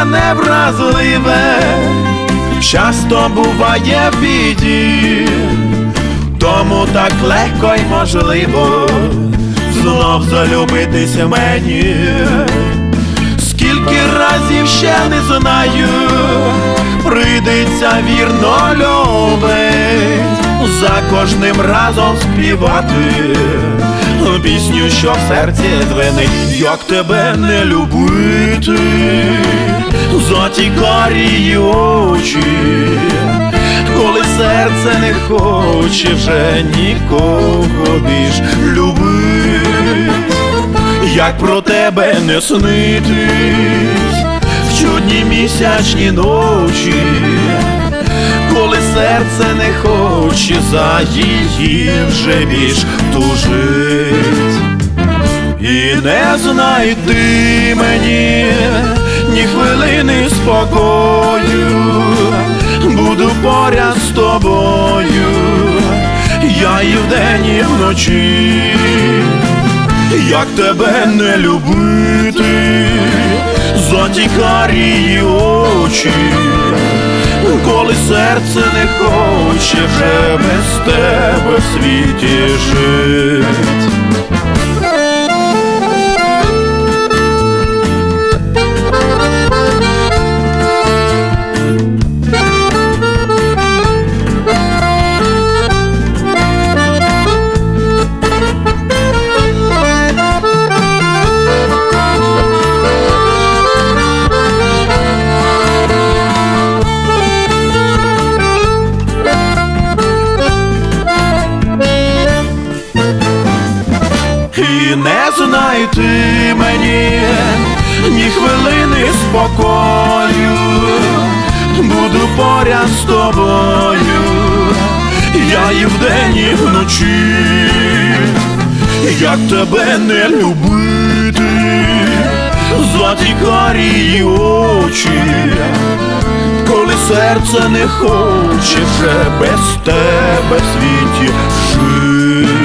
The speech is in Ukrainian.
серце невразливе часто буває в біді, тому так легко й можливо знов залюбитися мені. Скільки разів ще не знаю, прийдеться вірно любить, за кожним разом співати пісню, що в серці дзвенить. Як тебе не любити, за ті карі очі, коли серце не хоче вже нікого більш любить. Як про тебе не снитись в чудні місячні ночі, коли серце не хоче за її вже більш тужить. І не знайти мені ні хвилини спокою, буду поряд з тобою, я і вдень, і вночі. Як тебе не любити, за ті карі очі, коли серце не хоче вже без тебе в світі жить. І не знайти мені ні хвилини спокою, буду поряд з тобою, я і вдень, і вночі. Як тебе не любити, за ті карі очі, коли серце не хоче вже без тебе в світі жити.